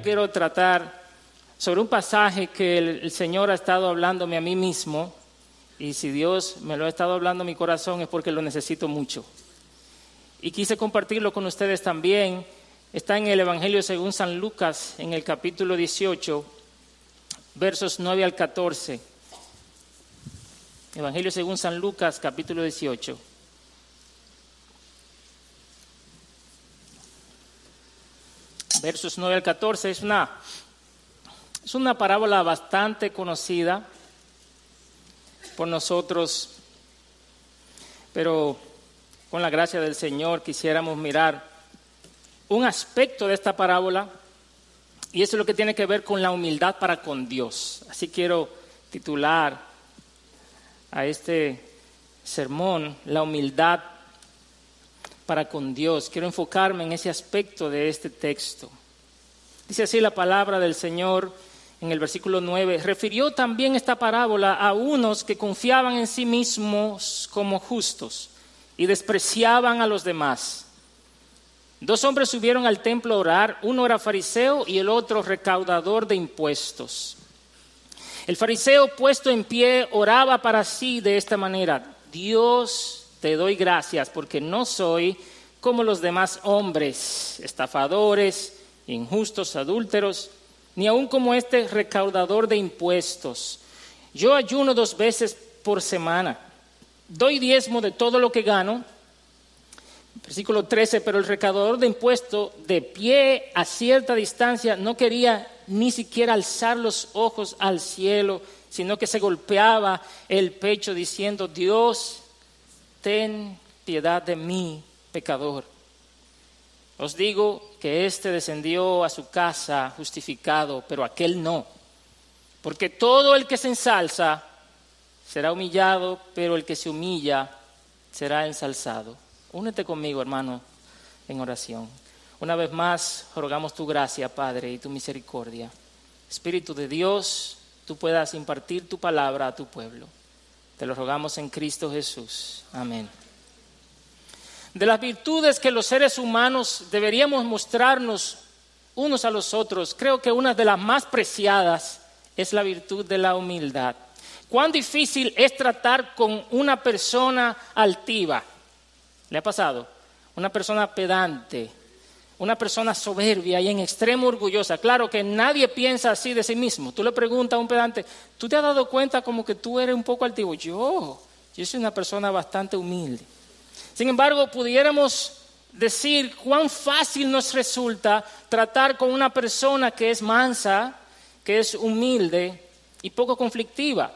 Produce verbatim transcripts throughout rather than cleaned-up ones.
quiero tratar sobre un pasaje que el, el Señor ha estado hablándome a mí mismo, y si Dios me lo ha estado hablando a mi corazón es porque lo necesito mucho. Y quise compartirlo con ustedes también. Está en el Evangelio según San Lucas, en el capítulo dieciocho, versos nueve al catorce. Evangelio según San Lucas, capítulo dieciocho. Versos nueve al catorce. Es una, es una parábola bastante conocida por nosotros, pero con la gracia del Señor quisiéramos mirar un aspecto de esta parábola, y eso es lo que tiene que ver con la humildad para con Dios. Así quiero titular a este sermón, la humildad para con Dios. Quiero enfocarme en ese aspecto de este texto. Dice así la palabra del Señor en el versículo nueve. Refirió también esta parábola a unos que confiaban en sí mismos como justos y despreciaban a los demás. Dos hombres subieron al templo a orar, uno era fariseo y el otro recaudador de impuestos. El fariseo, puesto en pie, oraba para sí de esta manera: Dios, te doy gracias porque no soy como los demás hombres, estafadores, injustos, adúlteros, ni aun como este recaudador de impuestos. Yo ayuno dos veces por semana, doy diezmo de todo lo que gano. Versículo trece, pero el recaudador de impuestos, de pie a cierta distancia, no quería ni siquiera alzar los ojos al cielo, sino que se golpeaba el pecho diciendo: Dios, ten piedad de mí, pecador. Os digo que éste descendió a su casa justificado, pero aquel no. Porque todo el que se ensalza será humillado, pero el que se humilla será ensalzado. Únete conmigo, hermano, en oración. Una vez más, rogamos tu gracia, Padre, y tu misericordia. Espíritu de Dios, tú puedas impartir tu palabra a tu pueblo. Te lo rogamos en Cristo Jesús. Amén. De las virtudes que los seres humanos deberíamos mostrarnos unos a los otros, creo que una de las más preciadas es la virtud de la humildad. Cuán difícil es tratar con una persona altiva. ¿Le ha pasado? Una persona pedante, una persona soberbia y en extremo orgullosa. Claro que nadie piensa así de sí mismo. Tú le preguntas a un pedante: ¿tú te has dado cuenta como que tú eres un poco altivo? Yo, yo soy una persona bastante humilde. Sin embargo, pudiéramos decir cuán fácil nos resulta tratar con una persona que es mansa, que es humilde y poco conflictiva.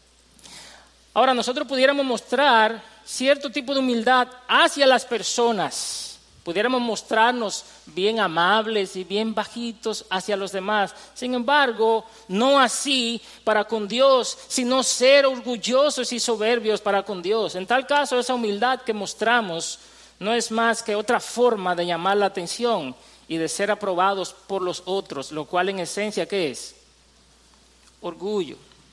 Ahora, nosotros pudiéramos mostrar cierto tipo de humildad hacia las personas. Pudiéramos mostrarnos bien amables y bien bajitos hacia los demás. Sin embargo, no así para con Dios, sino ser orgullosos y soberbios para con Dios. En tal caso, esa humildad que mostramos no es más que otra forma de llamar la atención y de ser aprobados por los otros, lo cual en esencia, ¿qué es? Orgullo.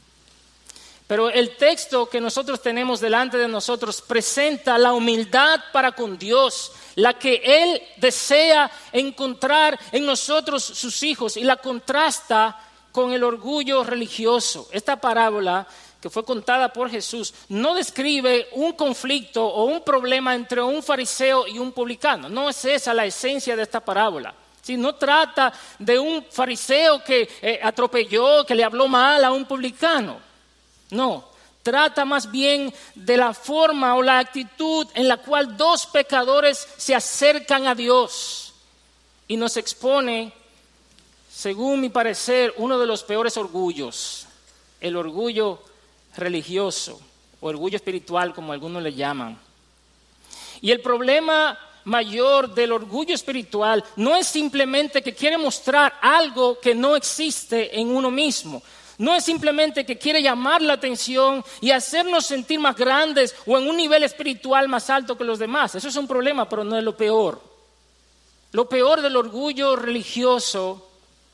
Pero el texto que nosotros tenemos delante de nosotros presenta la humildad para con Dios, la que Él desea encontrar en nosotros sus hijos, y la contrasta con el orgullo religioso. Esta parábola que fue contada por Jesús no describe un conflicto o un problema entre un fariseo y un publicano. No es esa la esencia de esta parábola. Sí, no trata de un fariseo que eh, atropelló, que le habló mal a un publicano. No, trata más bien de la forma o la actitud en la cual dos pecadores se acercan a Dios, y nos expone, según mi parecer, uno de los peores orgullos, el orgullo religioso o orgullo espiritual, como algunos le llaman. Y el problema mayor del orgullo espiritual no es simplemente que quiere mostrar algo que no existe en uno mismo. No es simplemente que quiere llamar la atención y hacernos sentir más grandes o en un nivel espiritual más alto que los demás. Eso es un problema, pero no es lo peor. Lo peor del orgullo religioso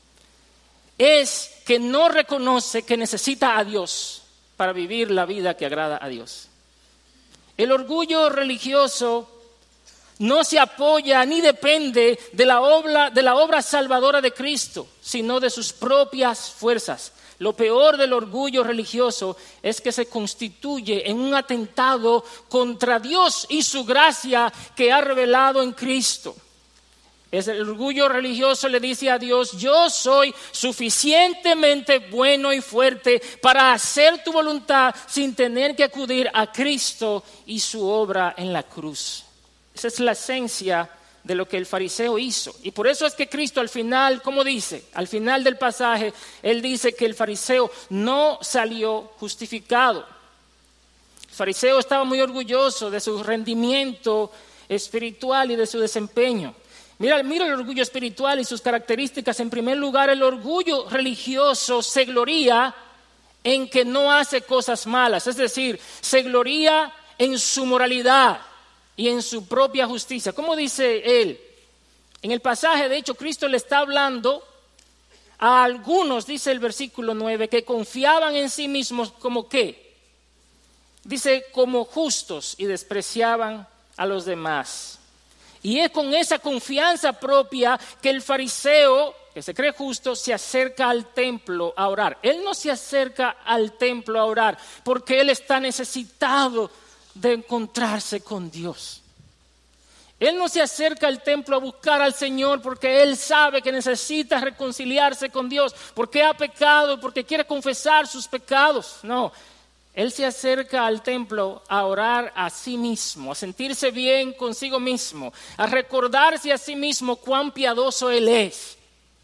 es que no reconoce que necesita a Dios para vivir la vida que agrada a Dios. El orgullo religioso no se apoya ni depende de la obra, de la obra salvadora de Cristo, sino de sus propias fuerzas. Lo peor del orgullo religioso es que se constituye en un atentado contra Dios y su gracia que ha revelado en Cristo. Es el orgullo religioso le dice a Dios: yo soy suficientemente bueno y fuerte para hacer tu voluntad sin tener que acudir a Cristo y su obra en la cruz. Esa es la esencia de lo que el fariseo hizo. Y por eso es que Cristo al final, ¿cómo dice? Al final del pasaje, Él dice que el fariseo no salió justificado. El fariseo estaba muy orgulloso de su rendimiento espiritual y de su desempeño. Mira, mira el orgullo espiritual y sus características. En primer lugar, el orgullo religioso se gloría en que no hace cosas malas. Es decir, se gloría en su moralidad y en su propia justicia. ¿Cómo dice él? En el pasaje, de hecho, Cristo le está hablando a algunos, dice el versículo nueve, que confiaban en sí mismos como ¿qué? Dice, como justos y despreciaban a los demás. Y es con esa confianza propia que el fariseo, que se cree justo, se acerca al templo a orar. Él no se acerca al templo a orar porque él está necesitado de encontrarse con Dios. Él no se acerca al templo a buscar al Señor porque él sabe que necesita reconciliarse con Dios, porque ha pecado, porque quiere confesar sus pecados. No. Él se acerca al templo a orar a sí mismo, a sentirse bien consigo mismo, a recordarse a sí mismo cuán piadoso él es.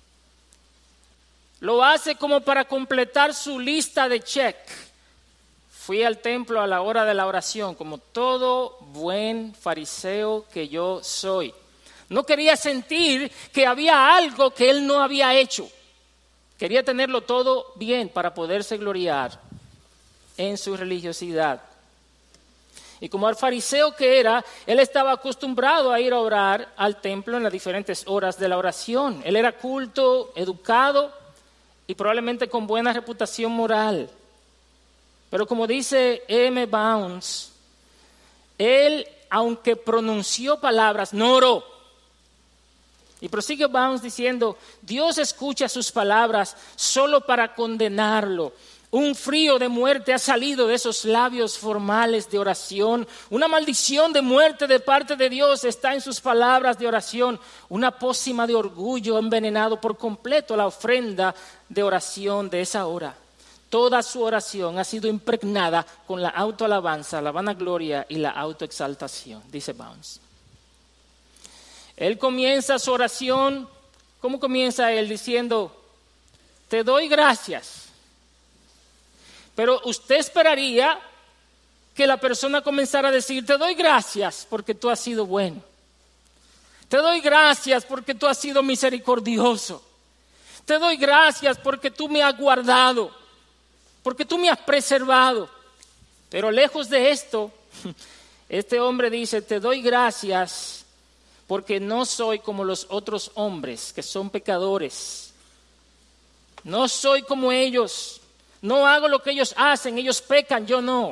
Lo hace como para completar su lista de check. Fui al templo a la hora de la oración, como todo buen fariseo que yo soy. No quería sentir que había algo que él no había hecho. Quería tenerlo todo bien para poderse gloriar en su religiosidad. Y como el fariseo que era, él estaba acostumbrado a ir a orar al templo en las diferentes horas de la oración. Él era culto, educado y probablemente con buena reputación moral. Pero como dice M. Bounds, él, aunque pronunció palabras, no oró. Y prosigue Bounds diciendo: Dios escucha sus palabras solo para condenarlo. Un frío de muerte ha salido de esos labios formales de oración. Una maldición de muerte de parte de Dios está en sus palabras de oración. Una pócima de orgullo ha envenenado por completo la ofrenda de oración de esa hora. Toda su oración ha sido impregnada con la autoalabanza, la vanagloria y la autoexaltación, dice Bounds. Él comienza su oración, ¿cómo comienza él? Diciendo: te doy gracias. Pero usted esperaría que la persona comenzara a decir: te doy gracias porque tú has sido bueno. Te doy gracias porque tú has sido misericordioso. Te doy gracias porque tú me has guardado, porque tú me has preservado. Pero lejos de esto, este hombre dice: te doy gracias porque no soy como los otros hombres que son pecadores. No soy como ellos. No hago lo que ellos hacen, ellos pecan, yo no.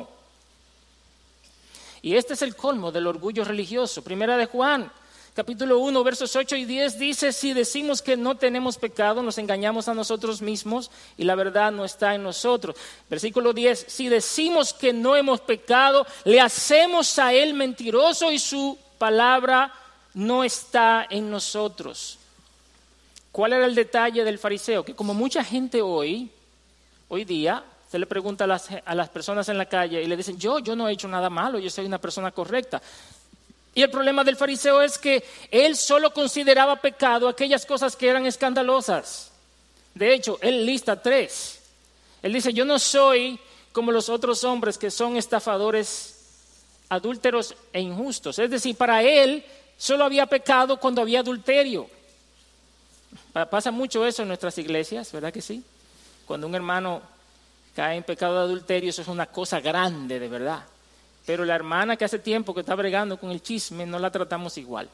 Y este es el colmo del orgullo religioso. Primera de Juan, capítulo uno, versos ocho y diez dice: si decimos que no tenemos pecado, nos engañamos a nosotros mismos y la verdad no está en nosotros. Versículo diez, si decimos que no hemos pecado, le hacemos a él mentiroso y su palabra no está en nosotros. ¿Cuál era el detalle del fariseo? Que como mucha gente hoy... Hoy día se le pregunta a las, a las personas en la calle y le dicen: yo, yo no he hecho nada malo, yo soy una persona correcta. Y el problema del fariseo es que él solo consideraba pecado aquellas cosas que eran escandalosas. De hecho, él lista tres. Él dice: yo no soy como los otros hombres que son estafadores, adúlteros e injustos. Es decir, para él solo había pecado cuando había adulterio. Pasa mucho eso en nuestras iglesias, ¿verdad que sí? Cuando un hermano cae en pecado de adulterio, eso es una cosa grande, de verdad. Pero la hermana que hace tiempo que está bregando con el chisme, no la tratamos igual.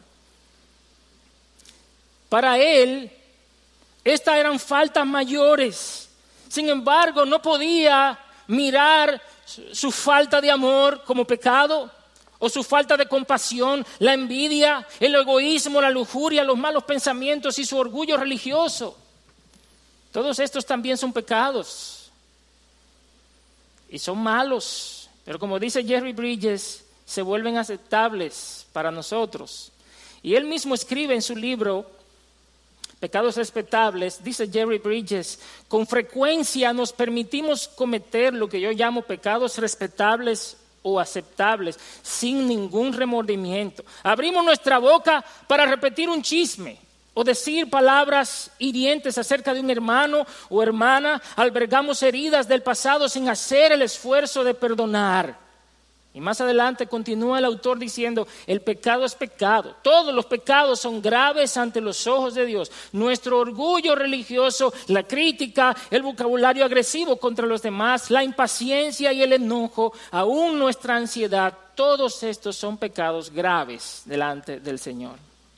Para él, estas eran faltas mayores. Sin embargo, no podía mirar su falta de amor como pecado, o su falta de compasión, la envidia, el egoísmo, la lujuria, los malos pensamientos y su orgullo religioso. Todos estos también son pecados y son malos, pero como dice Jerry Bridges, se vuelven aceptables para nosotros. Y él mismo escribe en su libro Pecados Respetables, dice Jerry Bridges, con frecuencia nos permitimos cometer lo que yo llamo pecados respetables o aceptables, sin ningún remordimiento. Abrimos nuestra boca para repetir un chisme o decir palabras hirientes acerca de un hermano o hermana. Albergamos heridas del pasado sin hacer el esfuerzo de perdonar. Y más adelante continúa el autor diciendo, el pecado es pecado. Todos los pecados son graves ante los ojos de Dios. Nuestro orgullo religioso, la crítica, el vocabulario agresivo contra los demás, la impaciencia y el enojo, aún nuestra ansiedad, todos estos son pecados graves delante del Señor.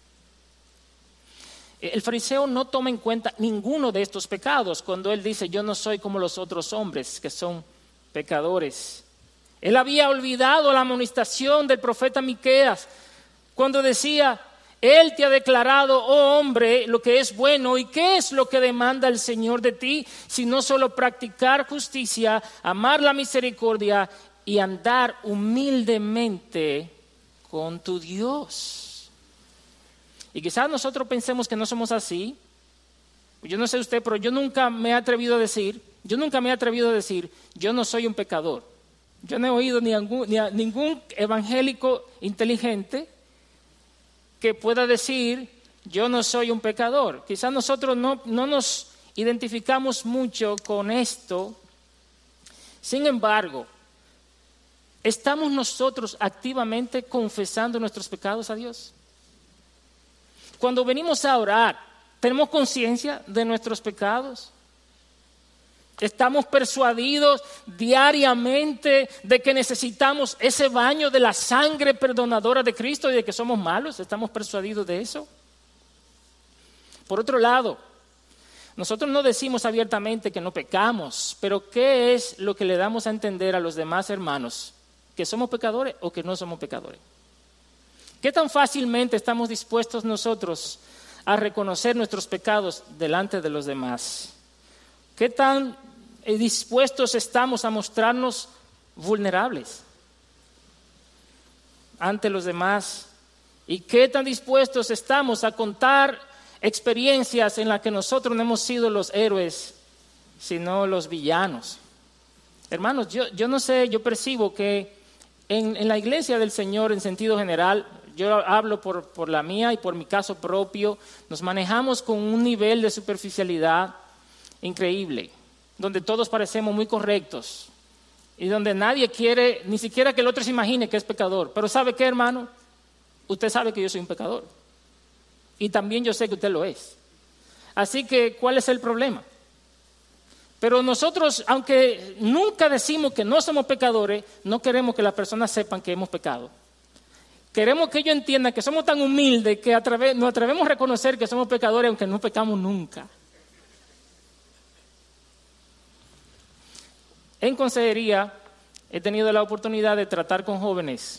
El fariseo no toma en cuenta ninguno de estos pecados cuando él dice, yo no soy como los otros hombres que son pecadores. Él había olvidado la amonestación del profeta Miqueas cuando decía, Él te ha declarado, oh hombre, lo que es bueno. ¿Y qué es lo que demanda el Señor de ti? Sino solo practicar justicia, amar la misericordia y andar humildemente con tu Dios. Y quizás nosotros pensemos que no somos así. Yo no sé usted, pero yo nunca me he atrevido a decir, yo nunca me he atrevido a decir, yo no soy un pecador. Yo no he oído ni a, ni a ningún evangélico inteligente que pueda decir, yo no soy un pecador. Quizás nosotros no, no nos identificamos mucho con esto. Sin embargo, ¿estamos nosotros activamente confesando nuestros pecados a Dios? Cuando venimos a orar, ¿tenemos conciencia de nuestros pecados? Estamos persuadidos diariamente de que necesitamos ese baño de la sangre perdonadora de Cristo y de que somos malos. ¿Estamos persuadidos de eso? Por otro lado, nosotros no decimos abiertamente que no pecamos, pero ¿qué es lo que le damos a entender a los demás hermanos? ¿Que somos pecadores o que no somos pecadores? ¿Qué tan fácilmente estamos dispuestos nosotros a reconocer nuestros pecados delante de los demás? ¿Qué tan dispuestos estamos a mostrarnos vulnerables ante los demás? ¿Y qué tan dispuestos estamos a contar experiencias en las que nosotros no hemos sido los héroes, sino los villanos? Hermanos, yo, yo no sé, yo percibo que en, en la iglesia del Señor en sentido general, yo hablo por, por la mía y por mi caso propio, nos manejamos con un nivel de superficialidad increíble, donde todos parecemos muy correctos y donde nadie quiere ni siquiera que el otro se imagine que es pecador. Pero ¿sabe qué, hermano? Usted sabe que yo soy un pecador y también yo sé que usted lo es. Así que, ¿cuál es el problema? Pero nosotros, aunque nunca decimos que no somos pecadores, no queremos que las personas sepan que hemos pecado. Queremos que ellos entiendan que somos tan humildes que atreve, nos atrevemos a reconocer que somos pecadores aunque no pecamos nunca. En consejería he tenido la oportunidad de tratar con jóvenes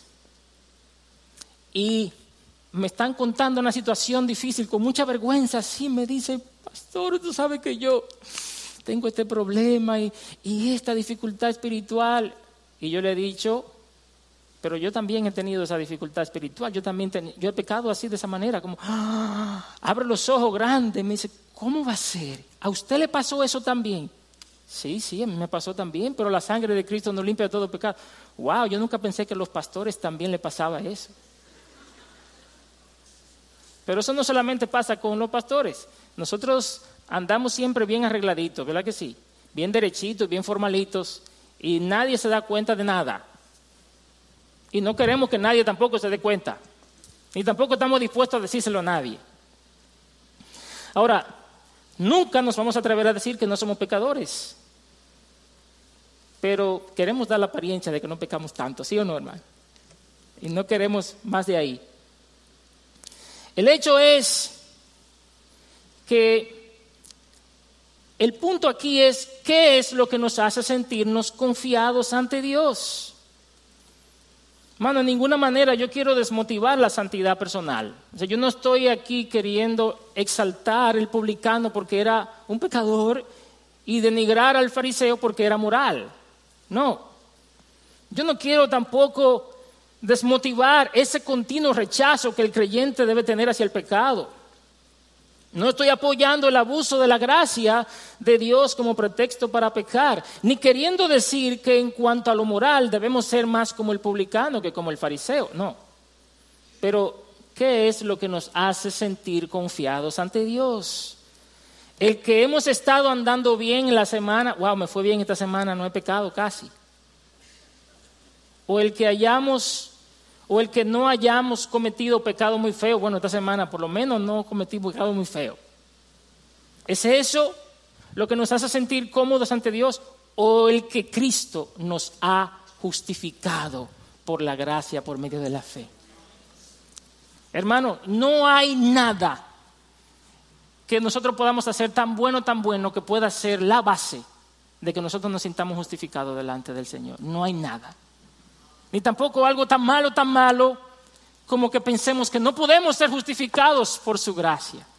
y me están contando una situación difícil con mucha vergüenza. Sí, me dicen, pastor, tú sabes que yo tengo este problema y, y esta dificultad espiritual. Y yo le he dicho, pero yo también he tenido esa dificultad espiritual. Yo también ten, yo he pecado así de esa manera, como ¡ah! Abre los ojos grandes. Me dice, ¿cómo va a ser? ¿A usted le pasó eso también? Sí, sí, a mí me pasó también, pero la sangre de Cristo nos limpia de todo pecado. Wow, yo nunca pensé que a los pastores también le pasaba eso. Pero eso no solamente pasa con los pastores. Nosotros andamos siempre bien arregladitos, ¿verdad que sí? Bien derechitos, bien formalitos, y nadie se da cuenta de nada. Y no queremos que nadie tampoco se dé cuenta. Ni tampoco estamos dispuestos a decírselo a nadie. Ahora, nunca nos vamos a atrever a decir que no somos pecadores. Pero queremos dar la apariencia de que no pecamos tanto, ¿sí o no, hermano? Y no queremos más de ahí. El hecho es que el punto aquí es, ¿qué es lo que nos hace sentirnos confiados ante Dios? Hermano, de ninguna manera yo quiero desmotivar la santidad personal. O sea, yo no estoy aquí queriendo exaltar al publicano porque era un pecador y denigrar al fariseo porque era moral. No. Yo no quiero tampoco desmotivar ese continuo rechazo que el creyente debe tener hacia el pecado. No estoy apoyando el abuso de la gracia de Dios como pretexto para pecar, ni queriendo decir que en cuanto a lo moral debemos ser más como el publicano que como el fariseo, no. Pero, ¿qué es lo que nos hace sentir confiados ante Dios? El que hemos estado andando bien en la semana, wow, me fue bien esta semana, no he pecado casi. O el que hayamos... O el que no hayamos cometido pecado muy feo, bueno, esta semana por lo menos no cometí pecado muy feo. ¿Es eso lo que nos hace sentir cómodos ante Dios? ¿O el que Cristo nos ha justificado por la gracia, por medio de la fe? Hermano, no hay nada que nosotros podamos hacer tan bueno, tan bueno que pueda ser la base de que nosotros nos sintamos justificados delante del Señor. No hay nada. Ni tampoco algo tan malo, tan malo, como que pensemos que no podemos ser justificados por su gracia.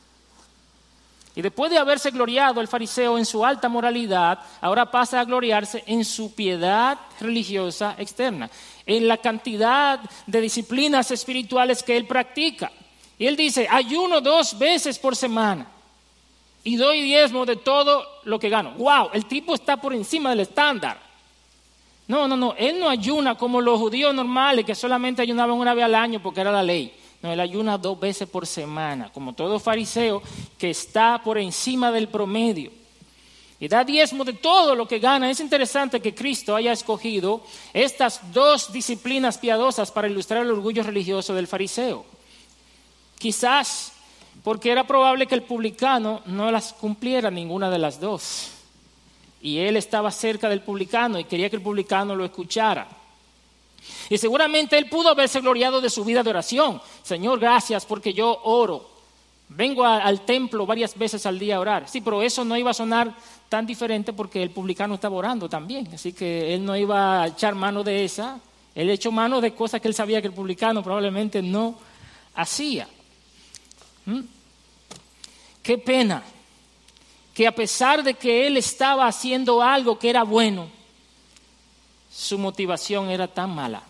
Y después de haberse gloriado el fariseo en su alta moralidad, ahora pasa a gloriarse en su piedad religiosa externa, en la cantidad de disciplinas espirituales que él practica. Y él dice, ayuno dos veces por semana y doy diezmo de todo lo que gano. ¡Wow! El tipo está por encima del estándar. No, no, no, él no ayuna como los judíos normales que solamente ayunaban una vez al año porque era la ley. No, él ayuna dos veces por semana, como todo fariseo que está por encima del promedio. Y da diezmo de todo lo que gana. Es interesante que Cristo haya escogido estas dos disciplinas piadosas para ilustrar el orgullo religioso del fariseo. Quizás porque era probable que el publicano no las cumpliera ninguna de las dos. Y él estaba cerca del publicano y quería que el publicano lo escuchara. Y seguramente él pudo haberse gloriado de su vida de oración. Señor, gracias porque yo oro. Vengo a, al templo varias veces al día a orar. Sí, pero eso no iba a sonar tan diferente porque el publicano estaba orando también. Así que él no iba a echar mano de esa. Él echó mano de cosas que él sabía que el publicano probablemente no hacía. ¿Mm? Qué pena que a pesar de que él estaba haciendo algo que era bueno, su motivación era tan mala.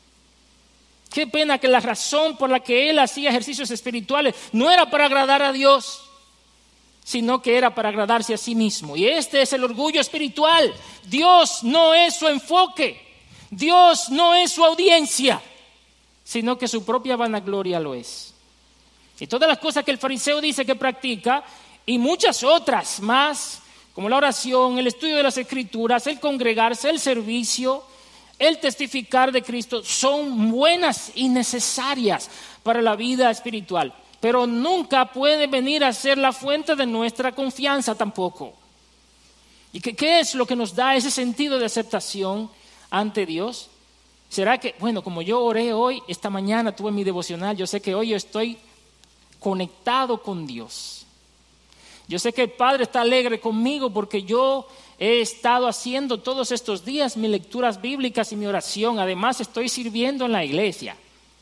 Qué pena que la razón por la que él hacía ejercicios espirituales no era para agradar a Dios, sino que era para agradarse a sí mismo. Y este es el orgullo espiritual. Dios no es su enfoque, Dios no es su audiencia, sino que su propia vanagloria lo es. Y todas las cosas que el fariseo dice que practica, y muchas otras más, como la oración, el estudio de las Escrituras, el congregarse, el servicio, el testificar de Cristo, son buenas y necesarias para la vida espiritual, pero nunca puede venir a ser la fuente de nuestra confianza tampoco. ¿Y qué, qué es lo que nos da ese sentido de aceptación ante Dios? ¿Será que, bueno, como yo oré hoy, esta mañana tuve mi devocional, yo sé que hoy yo estoy conectado con Dios? Yo sé que el Padre está alegre conmigo porque yo he estado haciendo todos estos días mis lecturas bíblicas y mi oración. Además, estoy sirviendo en la iglesia.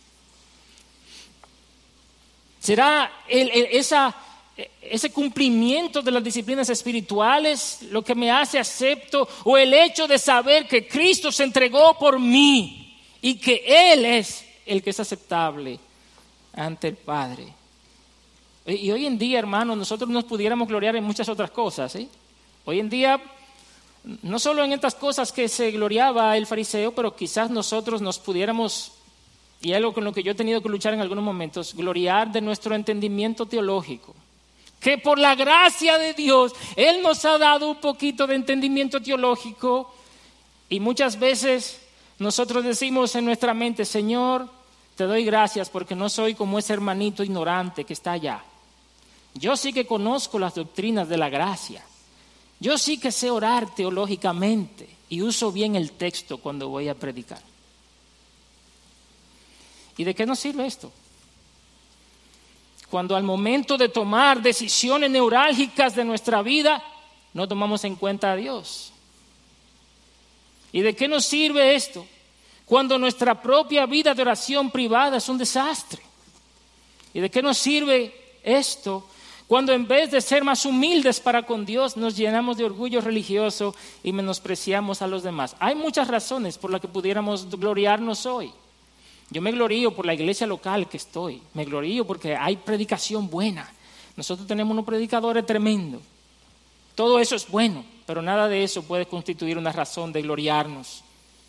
¿Será el, el, esa, ese cumplimiento de las disciplinas espirituales lo que me hace acepto? ¿O el hecho de saber que Cristo se entregó por mí y que Él es el que es aceptable ante el Padre? Y hoy en día, hermanos, nosotros nos pudiéramos gloriar en muchas otras cosas, ¿sí? Hoy en día, no solo en estas cosas que se gloriaba el fariseo, pero quizás nosotros nos pudiéramos, y algo con lo que yo he tenido que luchar en algunos momentos, gloriar de nuestro entendimiento teológico. Que por la gracia de Dios, Él nos ha dado un poquito de entendimiento teológico, y muchas veces nosotros decimos en nuestra mente, Señor, te doy gracias porque no soy como ese hermanito ignorante que está allá. Yo sí que conozco las doctrinas de la gracia. Yo sí que sé orar teológicamente y uso bien el texto cuando voy a predicar. ¿Y de qué nos sirve esto? Cuando al momento de tomar decisiones neurálgicas de nuestra vida, no tomamos en cuenta a Dios. ¿Y de qué nos sirve esto? cuando nuestra propia vida de oración privada es un desastre? ¿Y de qué nos sirve esto cuando en vez de ser más humildes para con Dios nos llenamos de orgullo religioso y menospreciamos a los demás? Hay muchas razones por las que pudiéramos gloriarnos hoy. Yo me glorío por la iglesia local que estoy, me glorío porque hay predicación buena. Nosotros tenemos unos predicadores tremendos. Todo eso es bueno, pero nada de eso puede constituir una razón de gloriarnos.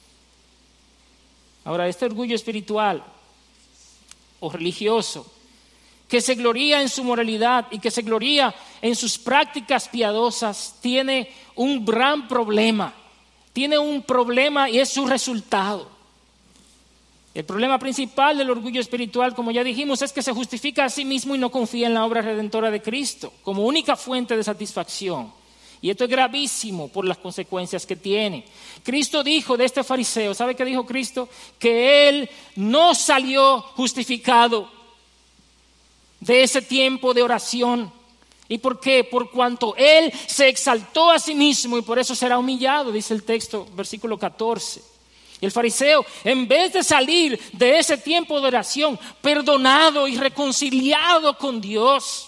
Ahora, este orgullo espiritual o religioso que se gloría en su moralidad y que se gloría en sus prácticas piadosas, tiene un gran problema. Tiene un problema y es su resultado. El problema principal del orgullo espiritual, como ya dijimos, es que se justifica a sí mismo y no confía en la obra redentora de Cristo como única fuente de satisfacción. Y esto es gravísimo por las consecuencias que tiene. Cristo dijo de este fariseo, ¿sabe qué dijo Cristo? Que él no salió justificado de ese tiempo de oración. ¿Y por qué? Por cuanto él se exaltó a sí mismo y por eso será humillado, dice el texto, versículo catorce. Y el fariseo, en vez de salir de ese tiempo de oración perdonado y reconciliado con Dios,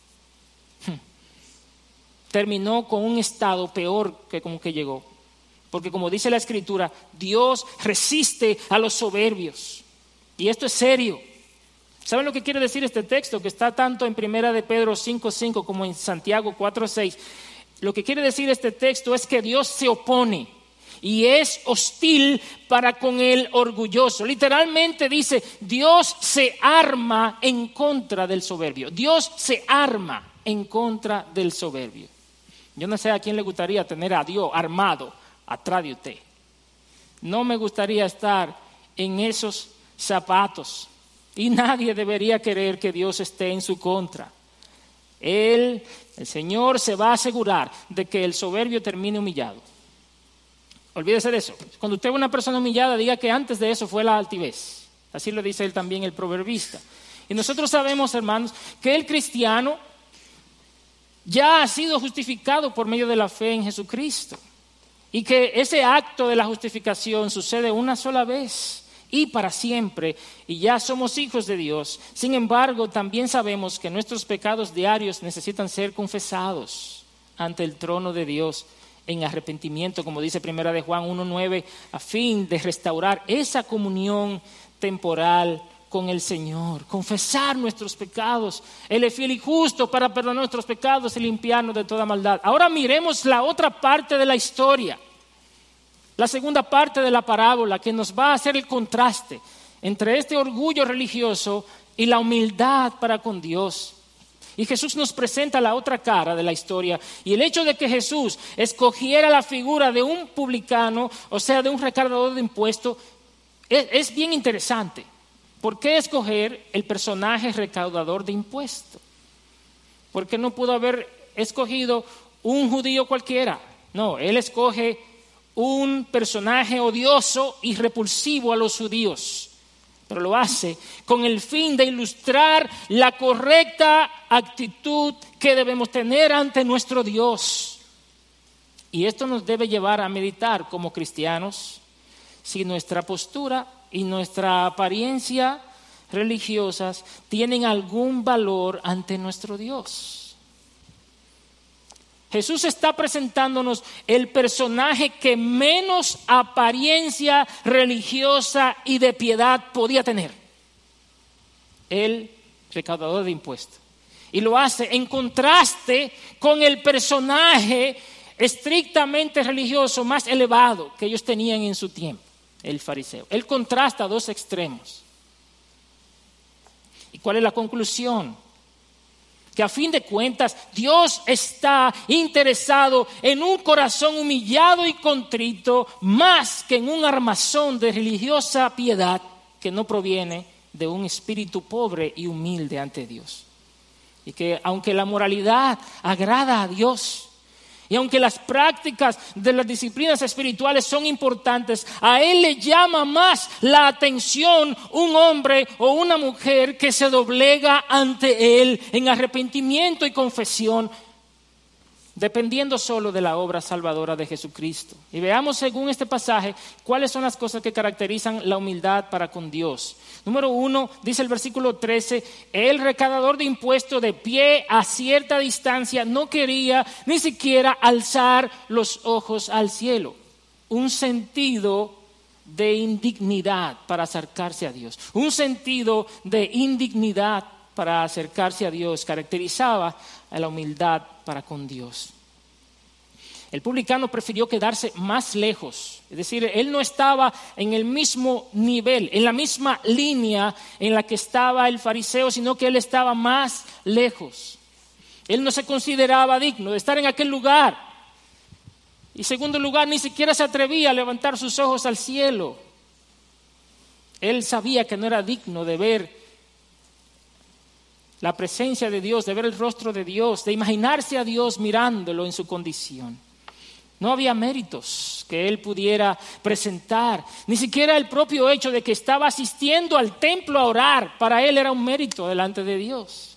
terminó con un estado peor que como que llegó. Porque como dice la Escritura, Dios resiste a los soberbios. Y esto es serio. ¿Saben lo que quiere decir este texto? Que está tanto en Primera de Pedro cinco cinco como en Santiago cuatro seis. Lo que quiere decir este texto es que Dios se opone y es hostil para con el orgulloso. Literalmente dice, Dios se arma en contra del soberbio. Dios se arma en contra del soberbio. Yo no sé a quién le gustaría tener a Dios armado atrás de usted. No me gustaría estar en esos zapatos. Y nadie debería querer que Dios esté en su contra. Él, el Señor, se va a asegurar de que el soberbio termine humillado. Olvídese de eso. Cuando usted ve una persona humillada, diga que antes de eso fue la altivez. Así lo dice él también, el proverbista. Y nosotros sabemos, hermanos, que el cristiano ya ha sido justificado por medio de la fe en Jesucristo. Y que ese acto de la justificación sucede una sola vez y para siempre, y ya somos hijos de Dios. Sin embargo, también sabemos que nuestros pecados diarios necesitan ser confesados ante el trono de Dios en arrepentimiento, como dice Primera de Juan uno nueve, a fin de restaurar esa comunión temporal con el Señor, confesar nuestros pecados. Él es fiel y justo para perdonar nuestros pecados y limpiarnos de toda maldad. Ahora miremos la otra parte de la historia. La segunda parte de la parábola que nos va a hacer el contraste entre este orgullo religioso y la humildad para con Dios. Y Jesús nos presenta la otra cara de la historia. Y el hecho de que Jesús escogiera la figura de un publicano, o sea, de un recaudador de impuestos, es, es bien interesante. ¿Por qué escoger el personaje recaudador de impuestos? ¿Por qué no pudo haber escogido un judío cualquiera? No, él escoge un personaje odioso y repulsivo a los judíos, pero lo hace con el fin de ilustrar la correcta actitud que debemos tener ante nuestro Dios. Y esto nos debe llevar a meditar como cristianos si nuestra postura y nuestra apariencia religiosas tienen algún valor ante nuestro Dios. Jesús está presentándonos el personaje que menos apariencia religiosa y de piedad podía tener. El recaudador de impuestos. Y lo hace en contraste con el personaje estrictamente religioso más elevado que ellos tenían en su tiempo, el fariseo. Él contrasta dos extremos. ¿Y cuál es la conclusión? Que a fin de cuentas Dios está interesado en un corazón humillado y contrito más que en un armazón de religiosa piedad que no proviene de un espíritu pobre y humilde ante Dios. Y que aunque la moralidad agrada a Dios y aunque las prácticas de las disciplinas espirituales son importantes, a Él le llama más la atención un hombre o una mujer que se doblega ante Él en arrepentimiento y confesión dependiendo solo de la obra salvadora de Jesucristo. Y veamos según este pasaje cuáles son las cosas que caracterizan la humildad para con Dios. Número uno, dice el versículo trece, el recaudador de impuestos de pie a cierta distancia no quería ni siquiera alzar los ojos al cielo. Un sentido de indignidad para acercarse a Dios. Un sentido de indignidad para acercarse a Dios caracterizaba a la humildad para con Dios. El publicano prefirió quedarse más lejos, es decir, él no estaba en el mismo nivel, en la misma línea en la que estaba el fariseo, sino que él estaba más lejos. Él no se consideraba digno de estar en aquel lugar. Y en segundo lugar, ni siquiera se atrevía a levantar sus ojos al cielo. Él sabía que no era digno de ver la presencia de Dios, de ver el rostro de Dios, de imaginarse a Dios mirándolo en su condición. No había méritos que él pudiera presentar, ni siquiera el propio hecho de que estaba asistiendo al templo a orar, para él era un mérito delante de Dios.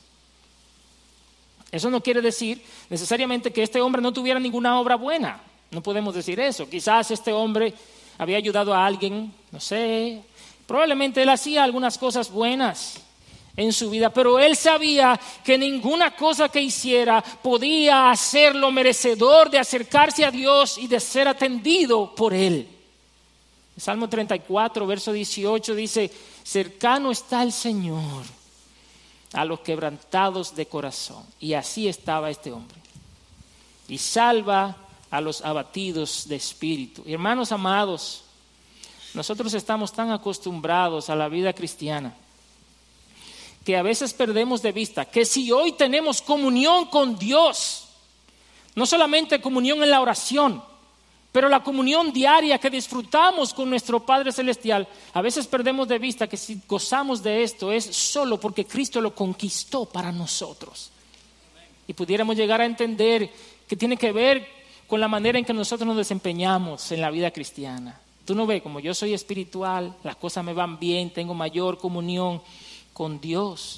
Eso no quiere decir necesariamente que este hombre no tuviera ninguna obra buena, no podemos decir eso. Quizás este hombre había ayudado a alguien, no sé, probablemente él hacía algunas cosas buenas en su vida, pero él sabía que ninguna cosa que hiciera podía hacerlo merecedor de acercarse a Dios y de ser atendido por él. El Salmo treinta y cuatro, verso dieciocho dice, cercano está el Señor a los quebrantados de corazón. Y así estaba este hombre. Y salva a los abatidos de espíritu. Y hermanos amados, nosotros estamos tan acostumbrados a la vida cristiana que a veces perdemos de vista que si hoy tenemos comunión con Dios, no solamente comunión en la oración, pero la comunión diaria que disfrutamos con nuestro Padre Celestial, a veces perdemos de vista que si gozamos de esto es solo porque Cristo lo conquistó para nosotros. Y pudiéramos llegar a entender que tiene que ver con la manera en que nosotros nos desempeñamos en la vida cristiana. Tú no ves, como yo soy espiritual, las cosas me van bien, tengo mayor comunión con Dios.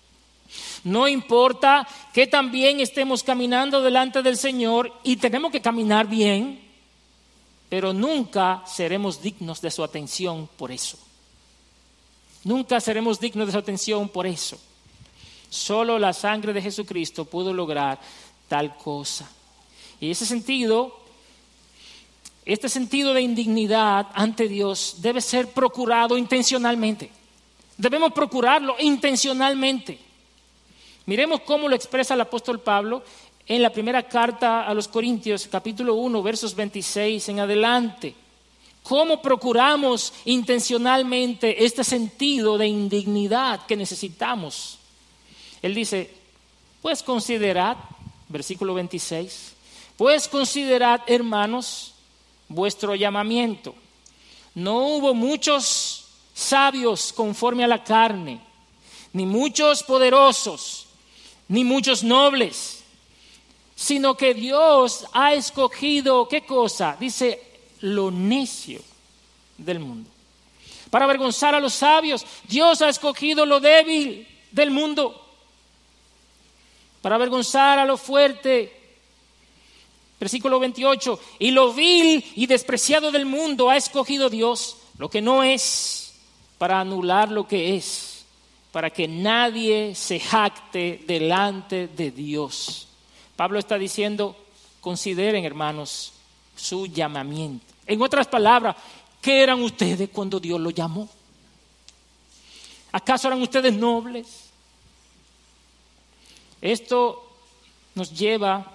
No importa que también estemos caminando delante del Señor y tenemos que caminar bien, pero nunca seremos dignos de su atención por eso. Nunca seremos dignos de su atención por eso. Solo la sangre de Jesucristo pudo lograr tal cosa. Y ese sentido, este sentido de indignidad ante Dios debe ser procurado intencionalmente. Debemos procurarlo intencionalmente. Miremos cómo lo expresa el apóstol Pablo en la primera carta a los Corintios, capítulo uno, versos veintiséis en adelante. ¿Cómo procuramos intencionalmente este sentido de indignidad que necesitamos? Él dice, pues considerad, versículo veintiséis, pues considerad, hermanos, vuestro llamamiento. No hubo muchos sabios conforme a la carne, ni muchos poderosos, ni muchos nobles, sino que Dios ha escogido, ¿qué cosa? Dice, lo necio del mundo. Para avergonzar a los sabios, Dios ha escogido lo débil del mundo. Para avergonzar a lo fuerte. Versículo veintiocho, y lo vil y despreciado del mundo ha escogido Dios, lo que no es, para anular lo que es, para que nadie se jacte delante de Dios. Pablo está diciendo, consideren, hermanos, su llamamiento. En otras palabras, ¿qué eran ustedes cuando Dios los llamó? ¿Acaso eran ustedes nobles? Esto nos lleva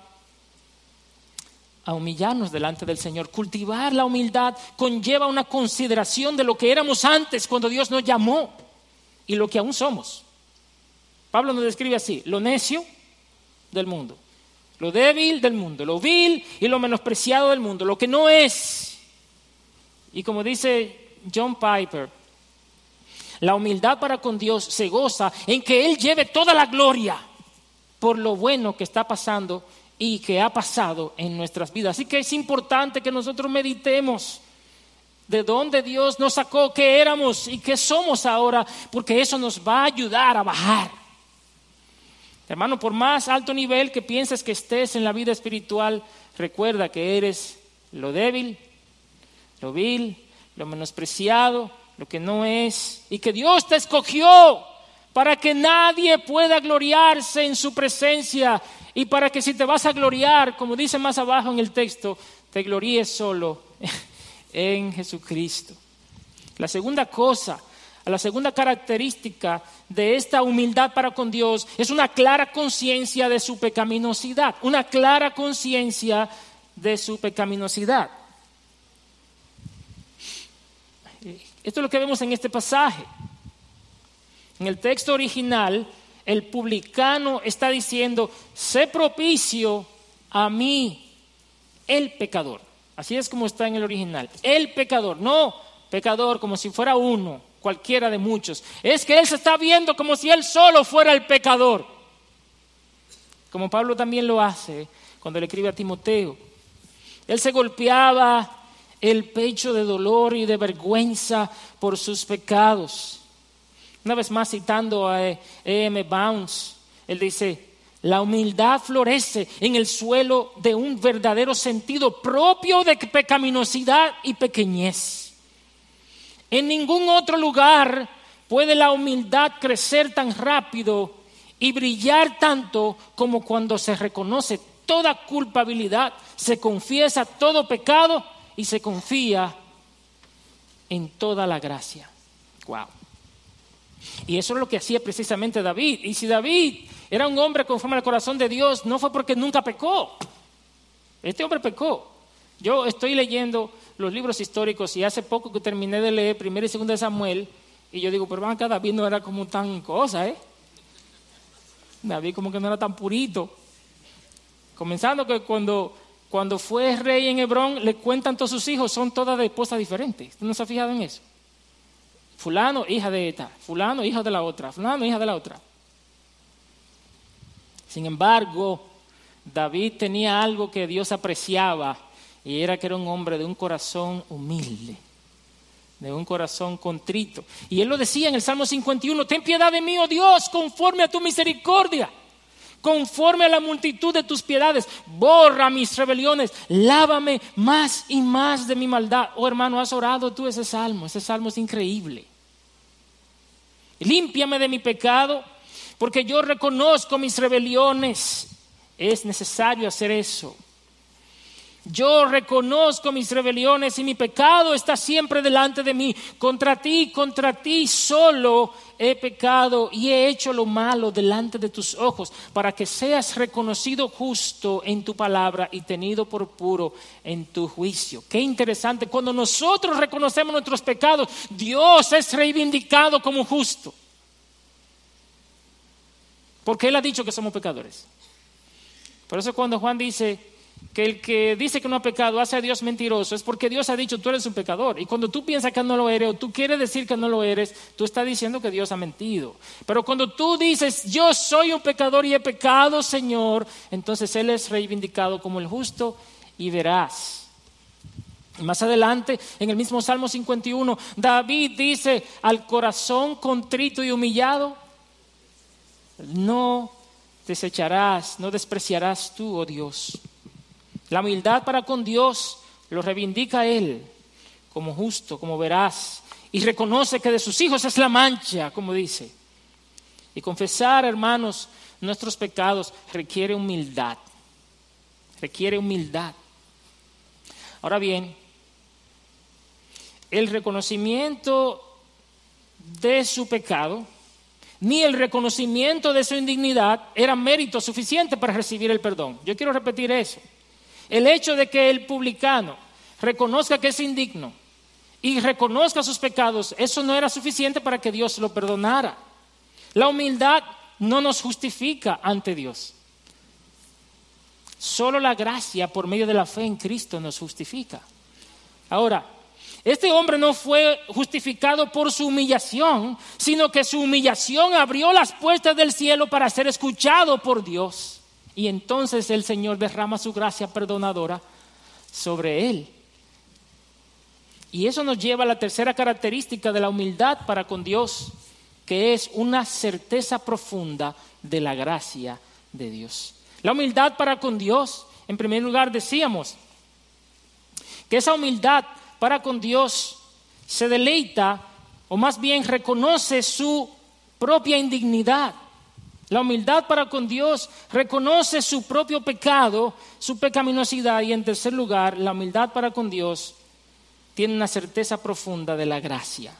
a humillarnos delante del Señor. Cultivar la humildad conlleva una consideración de lo que éramos antes cuando Dios nos llamó y lo que aún somos. Pablo nos describe así, lo necio del mundo, lo débil del mundo, lo vil y lo menospreciado del mundo, lo que no es. Y como dice John Piper, la humildad para con Dios se goza en que Él lleve toda la gloria por lo bueno que está pasando y que ha pasado en nuestras vidas. Así que es importante que nosotros meditemos de dónde Dios nos sacó, qué éramos y qué somos ahora, porque eso nos va a ayudar a bajar. Hermano, por más alto nivel que pienses que estés en la vida espiritual, recuerda que eres lo débil, lo vil, lo menospreciado, lo que no es, y que Dios te escogió para que nadie pueda gloriarse en su presencia, y para que si te vas a gloriar, como dice más abajo en el texto, te gloríes solo en Jesucristo. La segunda cosa, la segunda característica de esta humildad para con Dios es una clara conciencia de su pecaminosidad, una clara conciencia de su pecaminosidad. Esto es lo que vemos en este pasaje. En el texto original, el publicano está diciendo: sé propicio a mí, el pecador. Así es como está en el original. El pecador, no pecador como si fuera uno, cualquiera de muchos. Es que él se está viendo como si él solo fuera el pecador. Como Pablo también lo hace cuando le escribe a Timoteo. Él se golpeaba el pecho de dolor y de vergüenza por sus pecados. Una vez más, citando a E M Bounds, él dice: la humildad florece en el suelo de un verdadero sentido propio de pecaminosidad y pequeñez. En ningún otro lugar puede la humildad crecer tan rápido y brillar tanto como cuando se reconoce toda culpabilidad, se confiesa todo pecado y se confía en toda la gracia. Wow. Y eso es lo que hacía precisamente David. Y si David era un hombre conforme al corazón de Dios, no fue porque nunca pecó. Este hombre pecó. Yo estoy leyendo los libros históricos y hace poco que terminé de leer primero y segundo de Samuel, y yo digo, pero van acá, David no era como tan cosa, ¿eh? David como que no era tan purito. Comenzando que cuando, cuando fue rey en Hebrón, le cuentan todos sus hijos, son todas de esposas diferentes. ¿Usted no se ha fijado en eso? Fulano, hija de esta, fulano, hija de la otra, fulano, hija de la otra. Sin embargo, David tenía algo que Dios apreciaba, y era que era un hombre de un corazón humilde, de un corazón contrito. Y él lo decía en el Salmo cincuenta y uno: ten piedad de mí, oh Dios, conforme a tu misericordia, conforme a la multitud de tus piedades, borra mis rebeliones, lávame más y más de mi maldad. Oh hermano, ¿has orado tú ese salmo? Ese salmo es increíble. Límpiame de mi pecado, porque yo reconozco mis rebeliones. Es necesario hacer eso. Yo reconozco mis rebeliones y mi pecado está siempre delante de mí. Contra ti, contra ti solo he pecado y he hecho lo malo delante de tus ojos, para que seas reconocido justo en tu palabra y tenido por puro en tu juicio. Qué interesante, cuando nosotros reconocemos nuestros pecados, Dios es reivindicado como justo. Porque Él ha dicho que somos pecadores. Por eso cuando Juan dice que el que dice que no ha pecado hace a Dios mentiroso, es porque Dios ha dicho tú eres un pecador. Y cuando tú piensas que no lo eres, o tú quieres decir que no lo eres, tú estás diciendo que Dios ha mentido. Pero cuando tú dices yo soy un pecador y he pecado, Señor, entonces Él es reivindicado como el justo y veraz. Más adelante, en el mismo Salmo cincuenta y uno, David dice: al corazón contrito y humillado no desecharás, no despreciarás tú, oh Dios. La humildad para con Dios lo reivindica Él como justo, como veraz, y reconoce que de sus hijos es la mancha, como dice. Y confesar, hermanos, nuestros pecados requiere humildad, requiere humildad. Ahora bien, el reconocimiento de su pecado ni el reconocimiento de su indignidad era mérito suficiente para recibir el perdón. Yo quiero repetir eso. El hecho de que el publicano reconozca que es indigno y reconozca sus pecados, eso no era suficiente para que Dios lo perdonara. La humildad no nos justifica ante Dios. Solo la gracia por medio de la fe en Cristo nos justifica. Ahora, este hombre no fue justificado por su humillación, sino que su humillación abrió las puertas del cielo para ser escuchado por Dios. Y entonces el Señor derrama su gracia perdonadora sobre él. Y eso nos lleva a la tercera característica de la humildad para con Dios, que es una certeza profunda de la gracia de Dios. La humildad para con Dios, en primer lugar decíamos que esa humildad para con Dios se deleita, o más bien reconoce su propia indignidad. La humildad para con Dios reconoce su propio pecado, su pecaminosidad, y en tercer lugar, la humildad para con Dios tiene una certeza profunda de la gracia.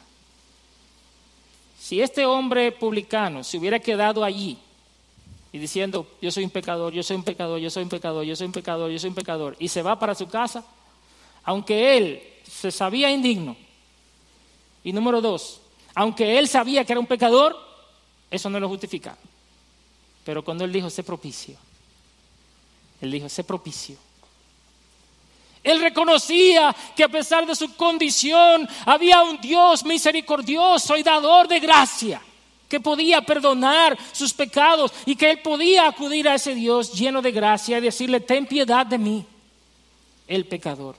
Si este hombre publicano se hubiera quedado allí y diciendo, yo soy un pecador, yo soy un pecador, yo soy un pecador, yo soy un pecador, yo soy un pecador, y se va para su casa, aunque él se sabía indigno, y número dos, aunque él sabía que era un pecador, eso no lo justifica. Pero cuando él dijo, sé propicio, él dijo, sé propicio. Él reconocía que a pesar de su condición había un Dios misericordioso y dador de gracia, que podía perdonar sus pecados y que él podía acudir a ese Dios lleno de gracia y decirle, ten piedad de mí, el pecador.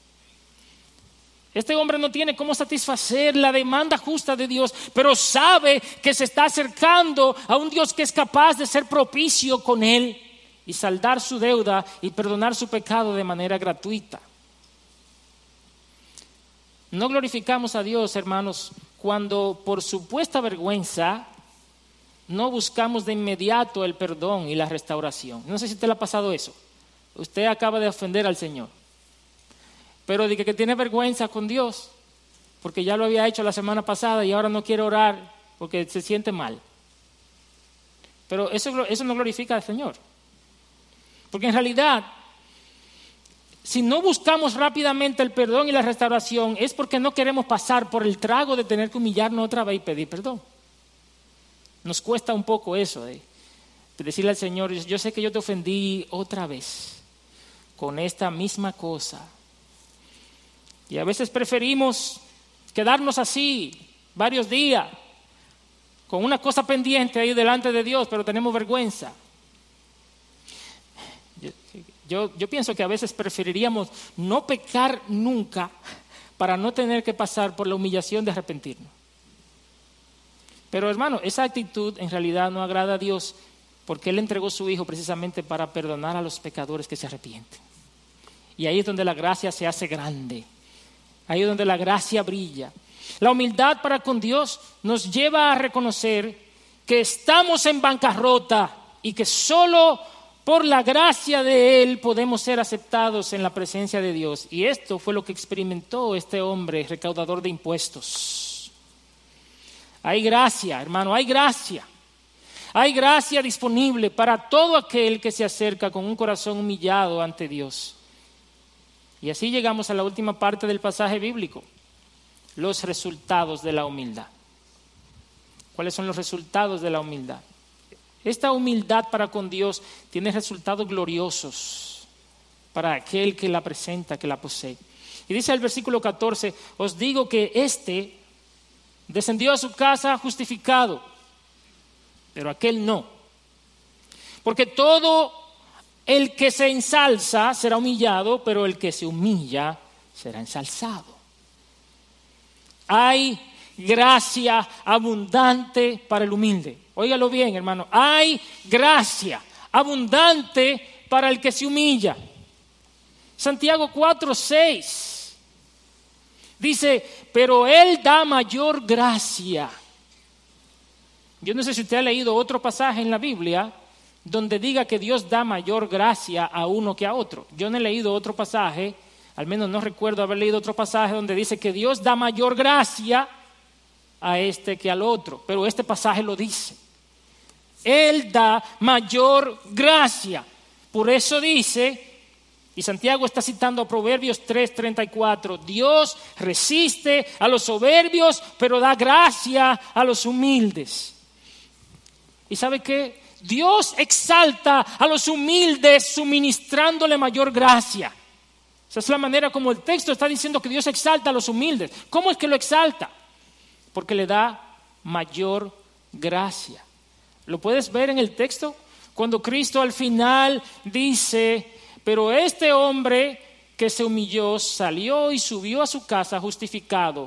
Este hombre no tiene cómo satisfacer la demanda justa de Dios, pero sabe que se está acercando a un Dios que es capaz de ser propicio con él y saldar su deuda y perdonar su pecado de manera gratuita. No glorificamos a Dios, hermanos, cuando por supuesta vergüenza no buscamos de inmediato el perdón y la restauración. No sé si te le ha pasado eso. Usted acaba de ofender al Señor, pero de que, que tiene vergüenza con Dios porque ya lo había hecho la semana pasada y ahora no quiere orar porque se siente mal. Pero eso, eso no glorifica al Señor. Porque en realidad, si no buscamos rápidamente el perdón y la restauración, es porque no queremos pasar por el trago de tener que humillarnos otra vez y pedir perdón. Nos cuesta un poco eso, de, de decirle al Señor, yo sé que yo te ofendí otra vez con esta misma cosa. Y a veces preferimos quedarnos así varios días con una cosa pendiente ahí delante de Dios, pero tenemos vergüenza. Yo, yo, yo pienso que a veces preferiríamos no pecar nunca para no tener que pasar por la humillación de arrepentirnos. Pero hermano, esa actitud en realidad no agrada a Dios, porque Él entregó a su Hijo precisamente para perdonar a los pecadores que se arrepienten. Y ahí es donde la gracia se hace grande. Ahí es donde la gracia brilla. La humildad para con Dios nos lleva a reconocer que estamos en bancarrota y que solo por la gracia de Él podemos ser aceptados en la presencia de Dios. Y esto fue lo que experimentó este hombre recaudador de impuestos. Hay gracia, hermano, hay gracia. Hay gracia disponible para todo aquel que se acerca con un corazón humillado ante Dios. Y así llegamos a la última parte del pasaje bíblico, los resultados de la humildad. ¿Cuáles son los resultados de la humildad? Esta humildad para con Dios tiene resultados gloriosos para aquel que la presenta, que la posee. Y dice el versículo catorce, os digo que éste descendió a su casa justificado, pero aquel no. Porque todo el que se ensalza será humillado, pero el que se humilla será ensalzado. Hay gracia abundante para el humilde. Óigalo bien, hermano. Hay gracia abundante para el que se humilla. Santiago cuatro, seis dice, pero Él da mayor gracia. Yo no sé si usted ha leído otro pasaje en la Biblia donde diga que Dios da mayor gracia a uno que a otro. Yo no he leído otro pasaje, al menos no recuerdo haber leído otro pasaje donde dice que Dios da mayor gracia a este que al otro, pero este pasaje lo dice. Él da mayor gracia. Por eso dice, y Santiago está citando a Proverbios tres, treinta y cuatro, Dios resiste a los soberbios, pero da gracia a los humildes. ¿Y sabe qué? Dios exalta a los humildes suministrándole mayor gracia. Esa es la manera como el texto está diciendo que Dios exalta a los humildes. ¿Cómo es que lo exalta? Porque le da mayor gracia. ¿Lo puedes ver en el texto? Cuando Cristo al final dice, pero este hombre que se humilló salió y subió a su casa justificado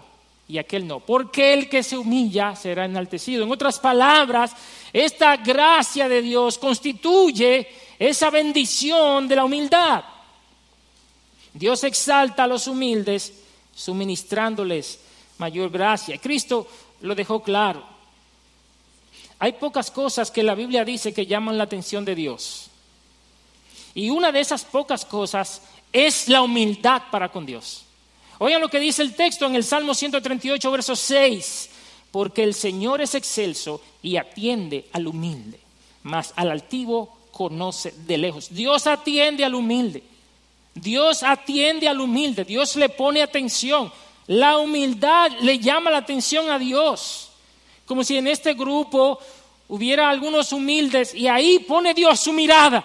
y aquel no. Porque el que se humilla será enaltecido. En otras palabras, esta gracia de Dios constituye esa bendición de la humildad. Dios exalta a los humildes, suministrándoles mayor gracia. Cristo lo dejó claro. Hay pocas cosas que la Biblia dice que llaman la atención de Dios. Y una de esas pocas cosas es la humildad para con Dios. Oigan lo que dice el texto en el Salmo ciento treinta y ocho, verso seis. Porque el Señor es excelso y atiende al humilde, mas al altivo conoce de lejos. Dios atiende al humilde. Dios atiende al humilde. Dios le pone atención. La humildad le llama la atención a Dios. Como si en este grupo hubiera algunos humildes y ahí pone Dios su mirada.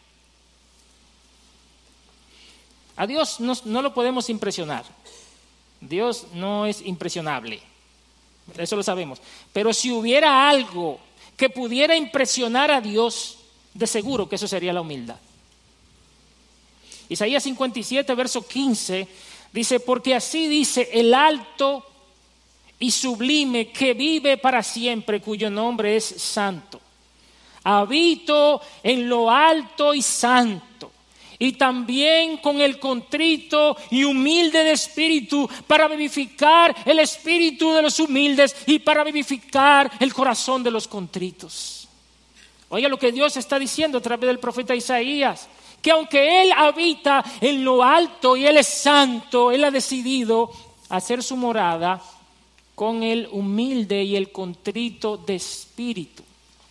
A Dios no, no lo podemos impresionar. Dios no es impresionable. Eso lo sabemos. Pero si hubiera algo que pudiera impresionar a Dios, de seguro que eso sería la humildad. Isaías cincuenta y siete, verso quince, dice: porque así dice el alto y sublime que vive para siempre, cuyo nombre es santo. Habito en lo alto y santo, y también con el contrito y humilde de espíritu, para vivificar el espíritu de los humildes y para vivificar el corazón de los contritos. Oiga lo que Dios está diciendo a través del profeta Isaías, que aunque Él habita en lo alto y Él es santo, Él ha decidido hacer su morada con el humilde y el contrito de espíritu.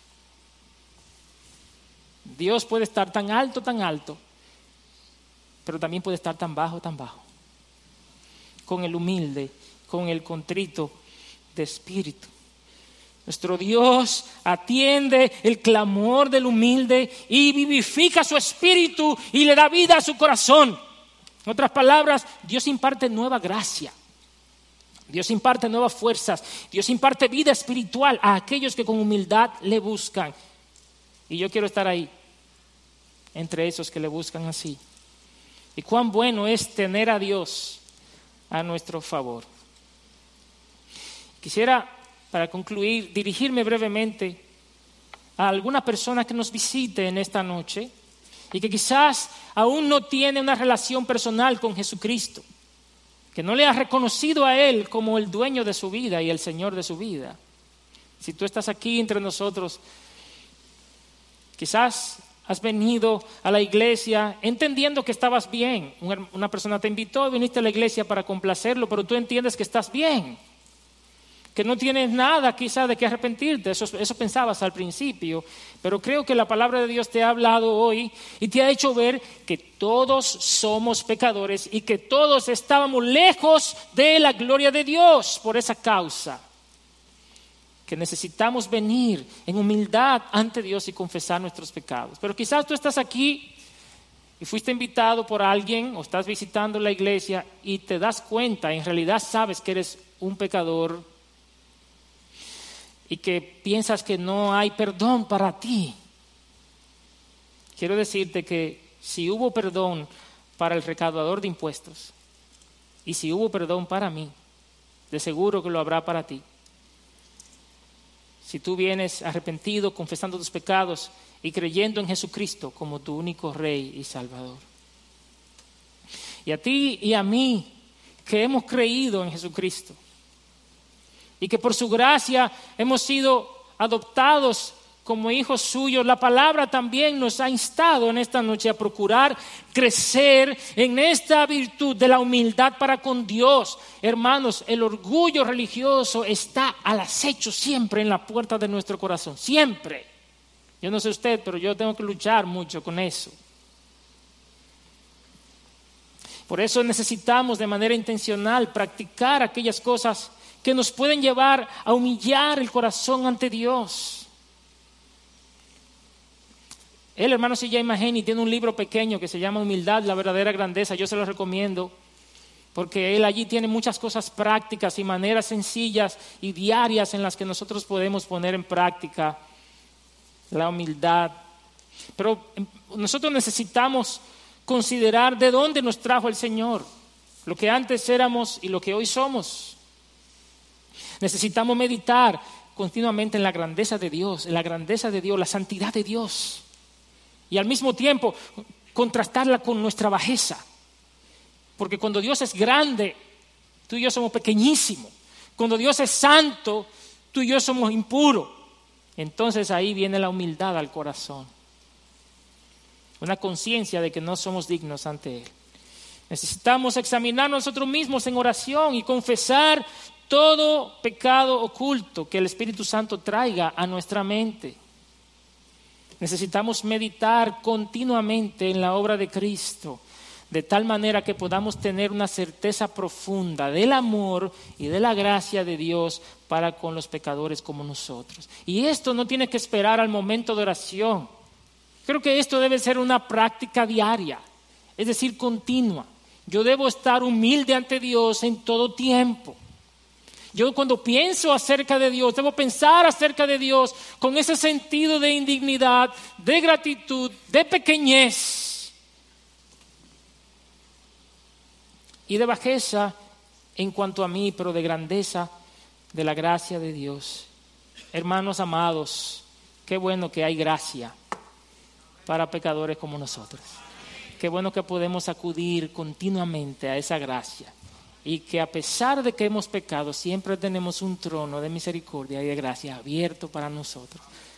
Dios puede estar tan alto, tan alto, pero también puede estar tan bajo, tan bajo. Con el humilde, con el contrito de espíritu. Nuestro Dios atiende el clamor del humilde y vivifica su espíritu y le da vida a su corazón. En otras palabras, Dios imparte nueva gracia. Dios imparte nuevas fuerzas. Dios imparte vida espiritual a aquellos que con humildad le buscan. Y yo quiero estar ahí, entre esos que le buscan así. Y cuán bueno es tener a Dios a nuestro favor. Quisiera, para concluir, dirigirme brevemente a alguna persona que nos visite en esta noche y que quizás aún no tiene una relación personal con Jesucristo, que no le ha reconocido a Él como el dueño de su vida y el Señor de su vida. Si tú estás aquí entre nosotros, quizás has venido a la iglesia entendiendo que estabas bien. Una persona te invitó y viniste a la iglesia para complacerlo, pero tú entiendes que estás bien, que no tienes nada quizás de qué arrepentirte. Eso, eso pensabas al principio, pero creo que la palabra de Dios te ha hablado hoy y te ha hecho ver que todos somos pecadores y que todos estábamos lejos de la gloria de Dios por esa causa. Que necesitamos venir en humildad ante Dios y confesar nuestros pecados. Pero quizás tú estás aquí y fuiste invitado por alguien o estás visitando la iglesia y te das cuenta, en realidad sabes que eres un pecador y que piensas que no hay perdón para ti. Quiero decirte que si hubo perdón para el recaudador de impuestos y si hubo perdón para mí, de seguro que lo habrá para ti. Si tú vienes arrepentido, confesando tus pecados y creyendo en Jesucristo como tu único Rey y Salvador. Y a ti y a mí, que hemos creído en Jesucristo y que por su gracia hemos sido adoptados como hijos suyos, la palabra también nos ha instado en esta noche a procurar crecer en esta virtud de la humildad para con Dios. Hermanos, el orgullo religioso está al acecho siempre en la puerta de nuestro corazón, siempre. Yo no sé usted, pero yo tengo que luchar mucho con eso. Por eso necesitamos de manera intencional practicar aquellas cosas que nos pueden llevar a humillar el corazón ante Dios. El hermano C J Mahaney tiene un libro pequeño que se llama Humildad, la verdadera grandeza. Yo se lo recomiendo porque él allí tiene muchas cosas prácticas y maneras sencillas y diarias en las que nosotros podemos poner en práctica la humildad. Pero nosotros necesitamos considerar de dónde nos trajo el Señor, lo que antes éramos y lo que hoy somos. Necesitamos meditar continuamente en la grandeza de Dios, en la grandeza de Dios, la santidad de Dios. Y al mismo tiempo contrastarla con nuestra bajeza. Porque cuando Dios es grande, tú y yo somos pequeñísimos. Cuando Dios es santo, tú y yo somos impuros. Entonces ahí viene la humildad al corazón. Una conciencia de que no somos dignos ante Él. Necesitamos examinar nosotros mismos en oración y confesar todo pecado oculto que el Espíritu Santo traiga a nuestra mente. Necesitamos meditar continuamente en la obra de Cristo, de tal manera que podamos tener una certeza profunda del amor y de la gracia de Dios para con los pecadores como nosotros. Y esto no tiene que esperar al momento de oración. Creo que esto debe ser una práctica diaria, es decir, continua. Yo debo estar humilde ante Dios en todo tiempo. Yo cuando pienso acerca de Dios, debo pensar acerca de Dios con ese sentido de indignidad, de gratitud, de pequeñez y de bajeza en cuanto a mí, pero de grandeza de la gracia de Dios. Hermanos amados, qué bueno que hay gracia para pecadores como nosotros. Qué bueno que podemos acudir continuamente a esa gracia y que a pesar de que hemos pecado siempre tenemos un trono de misericordia y de gracia abierto para nosotros.